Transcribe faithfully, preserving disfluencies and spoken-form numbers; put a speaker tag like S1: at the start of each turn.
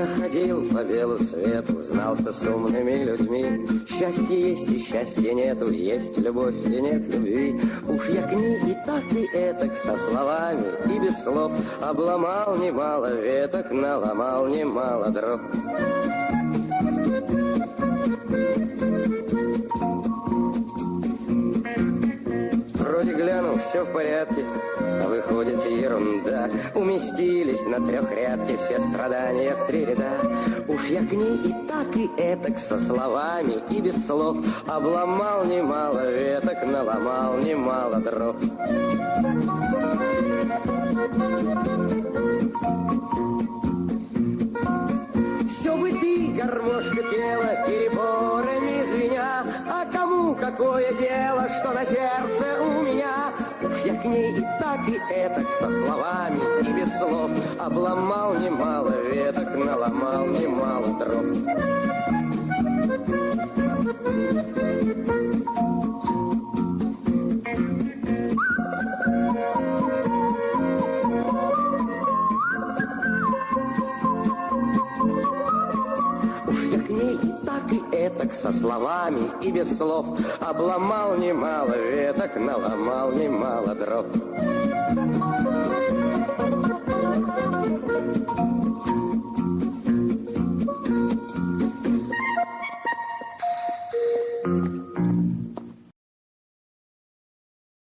S1: Я ходил по белу свету, знался с умными людьми. Счастье есть и счастья нету, есть любовь и нет любви. Уж я к ней и так и этак со словами и без слов обломал немало веток, наломал немало дров. Вроде глянул, все в порядке, а выходит ерунда. Уместились на трехрядке все страдания в три ряда. Уж я к ней и так и этак со словами и без слов обломал немало веток, наломал немало дров. Все бы ты, гармошка, пела, переборами звеня, а кому какое дело, что на сердце у меня? Уж я к ней и так и этак со словами и без слов обломал немало веток, наломал немало дров. И этак со словами и без слов обломал немало веток, наломал немало дров.